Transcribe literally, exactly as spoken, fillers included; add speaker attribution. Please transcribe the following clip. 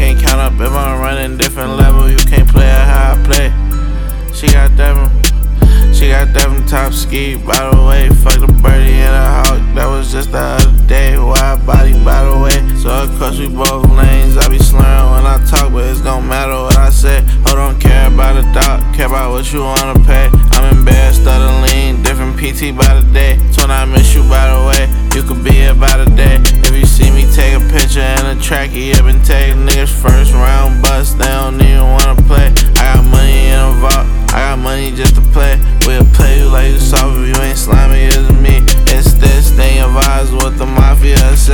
Speaker 1: can't count up if I'm running different level. You can't play it how I play. She got them, she got them top ski. By the way, fuck the birdie and a hawk. That was just the other day. Wide body, by the way. So of course we both lanes. I be slurring when I talk, but it's gon' matter what I say. Oh, don't care about the dot, care about what you wanna pay. I'm in bed, stutter lean, different P T by the day. So when I miss you, by the way, you could be here by the day. If you see me take a picture in a trackie, I've been taking niggas first round bust. They don't even wanna play. I got money in a vault, I got money just to play. We'll play you like you soft if you ain't slimy as me. It's this, then your vibes with the mafia.